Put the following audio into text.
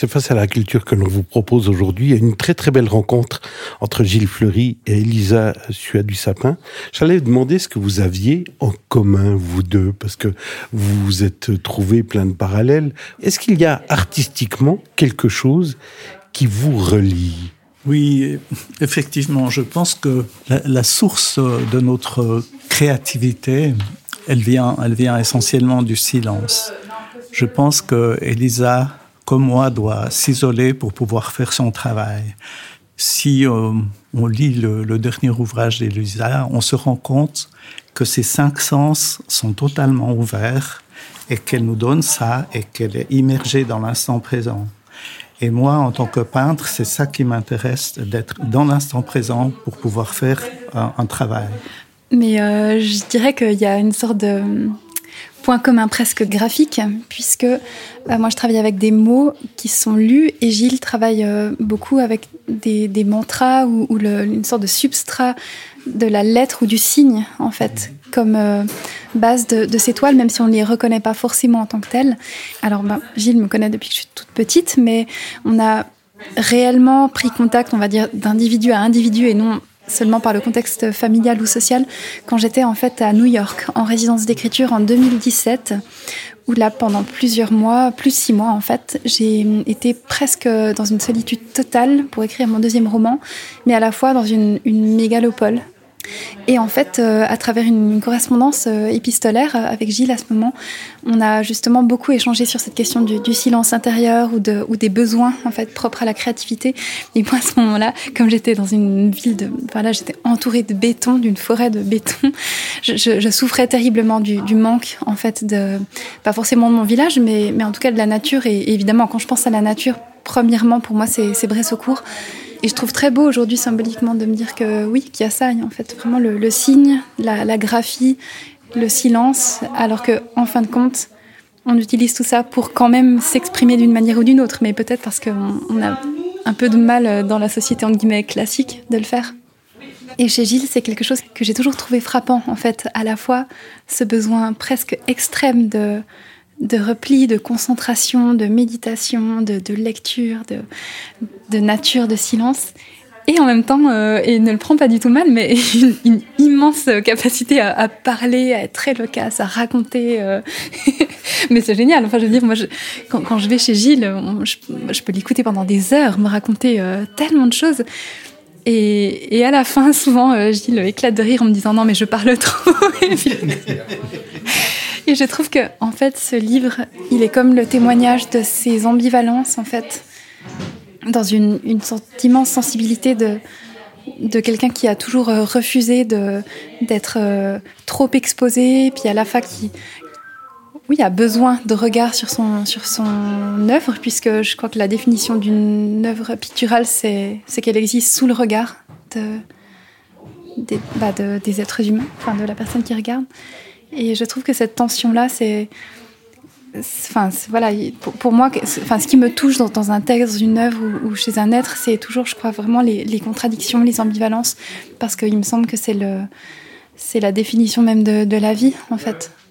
C'est Face à la culture que l'on vous propose aujourd'hui. Il y a une très très belle rencontre entre Gilles Fleury et Elisa Suat-Sapin. J'allais vous demander ce que vous aviez en commun, vous deux, parce que vous vous êtes trouvés plein de parallèles. Est-ce qu'il y a artistiquement quelque chose qui vous relie ? Oui, effectivement, je pense que la source de notre créativité, elle vient essentiellement du silence. Je pense que Elisa, comme moi, doit s'isoler pour pouvoir faire son travail. Si on lit le dernier ouvrage d'Elisa, on se rend compte que ses 5 sens sont totalement ouverts et qu'elle nous donne ça et qu'elle est immergée dans l'instant présent. Et moi, en tant que peintre, c'est ça qui m'intéresse, d'être dans l'instant présent pour pouvoir faire un travail. Mais je dirais qu'il y a une sorte de point commun presque graphique, puisque moi je travaille avec des mots qui sont lus et Gilles travaille beaucoup avec des mantras ou une sorte de substrat de la lettre ou du signe, en fait, comme base de ces toiles, même si on ne les reconnaît pas forcément en tant que telles. Alors, Gilles me connaît depuis que je suis toute petite, mais on a réellement pris contact, on va dire, d'individu à individu et non seulement par le contexte familial ou social, quand j'étais en fait à New York, en résidence d'écriture en 2017, où là, pendant plusieurs mois, plus 6 mois en fait, j'ai été presque dans une solitude totale pour écrire mon 2e roman, mais à la fois dans une mégalopole. Et en fait, à travers une correspondance épistolaire avec Gilles à ce moment, on a justement beaucoup échangé sur cette question du silence intérieur ou des besoins en fait propres à la créativité. Et moi, à ce moment-là, comme j'étais dans une ville j'étais entourée de béton, d'une forêt de béton, je souffrais terriblement du manque en fait pas forcément de mon village, mais en tout cas de la nature. Et évidemment, quand je pense à la nature, premièrement pour moi c'est Bressocourt. Et je trouve très beau aujourd'hui symboliquement de me dire que oui, qu'il y a ça, en fait, vraiment le signe, la graphie, le silence, alors que en fin de compte, on utilise tout ça pour quand même s'exprimer d'une manière ou d'une autre, mais peut-être parce qu'on a un peu de mal dans la société entre guillemets classique de le faire. Et chez Gilles, c'est quelque chose que j'ai toujours trouvé frappant, en fait, à la fois ce besoin presque extrême de repli, de concentration, de méditation, de lecture, de nature, de silence. Et en même temps, et ne le prend pas du tout mal, mais une immense capacité à parler, à être très loquace, à raconter. Mais c'est génial. Enfin, je veux dire, moi, quand je vais chez Gilles, je peux l'écouter pendant des heures, me raconter tellement de choses. Et à la fin, souvent, Gilles éclate de rire en me disant « Non, mais je parle trop !» Et je trouve que, en fait, ce livre, il est comme le témoignage de ces ambivalences, en fait, dans une sorte d'immense sensibilité de quelqu'un qui a toujours refusé d'être trop exposé, puis à la fois qui a besoin de regard sur son œuvre, puisque je crois que la définition d'une œuvre picturale, c'est qu'elle existe sous le regard des êtres humains, enfin de la personne qui regarde. Et je trouve que cette tension-là, pour moi, ce qui me touche dans un texte, dans une œuvre ou chez un être, c'est toujours, je crois, vraiment les contradictions, les ambivalences, parce qu'il me semble que c'est la définition même de la vie, en fait.